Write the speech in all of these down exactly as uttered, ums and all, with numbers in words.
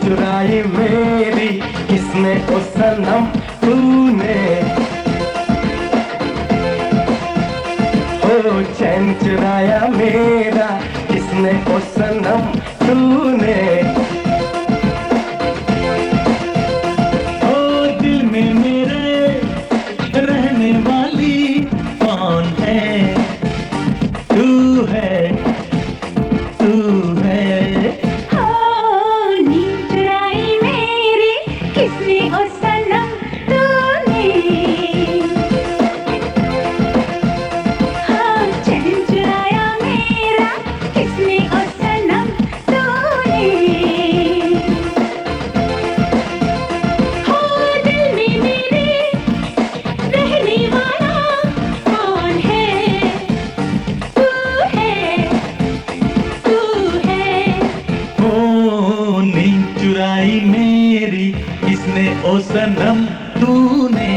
चुराई मेरी किसने ओ सनम तूने, ओ चैन चुराया मेरा किसने ओ सनम तूने। ओ दिल में मेरे रहने वाली कौन है, तू है तू है। हाँ, नींद चुराई मेरी किसने ओ सनम तूने, हाँ चैन चुराया मेरा किसने ओ सनम तूने। हाँ, दिल में मेरे रहने वाला कौन है, तू है तू है। ओ नींद चुराई मेरी किसने ओ सनम तूने,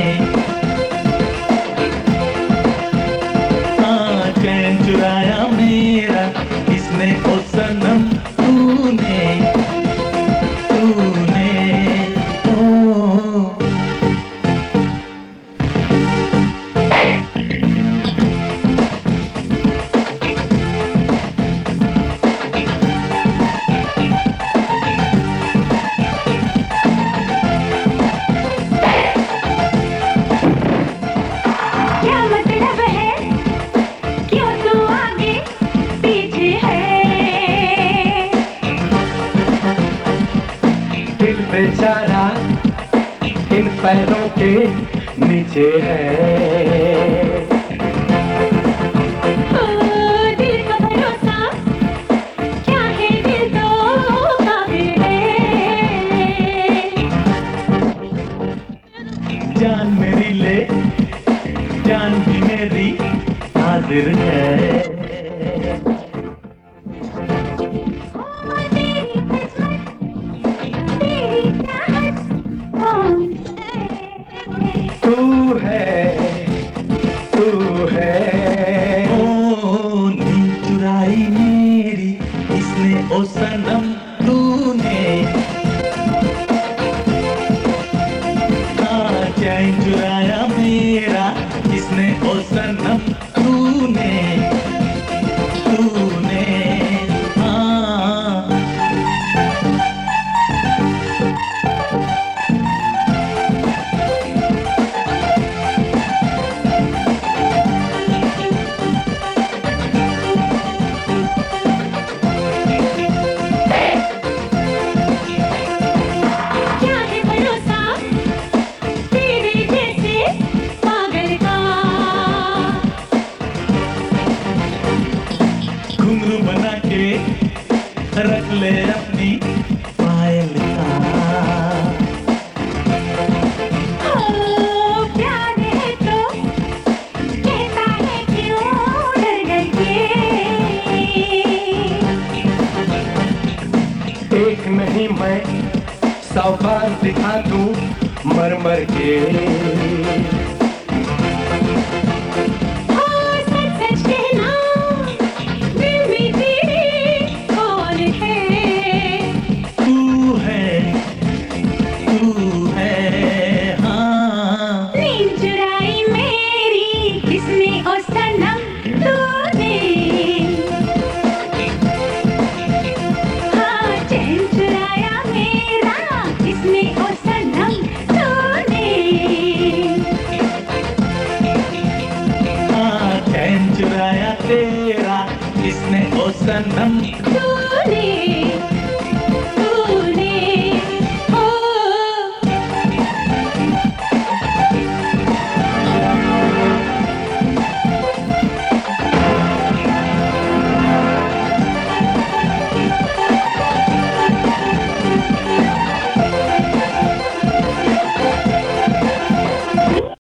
हाँ चैन चुराया मेरा किसने ओ सनम तूने तूने। ओ क्या मतलब है, क्यों तू आगे पीछे है। दिल बेचारा इन पैरों के नीचे है। ओ दिल का भरोसा क्या है, दिल तो काबिल है। जान मेरी ले जान भी मेरी हाजिर है। ओ तेरी किस्मत तेरी चाहत कौन है। तू है तू है। ओ नींद चुराई मेरी किसने ओ सनम तूने, हाँ चैन चुराया मेरा किसने ओ सनम तूने तूने। हाँ क्या है भरोसा तेरे जैसे पागल का। घुंघरू बना के रख ले अपनी पायल का। ओ प्यार है तो कहता है क्यों डर डर के। एक नहीं मैं सौ बार दिखा दूं मर मर के। ओ सच सच कहना दिल में तेरे कौन है। तू है तू है। हाँ नींद चुराई मेरी किसने ओ सनम तूने, हाँ चैन चुराया मेरा किसने ओ सनम तूने। हाँ चैन चुराया तेरा किसने ओ सनम तूने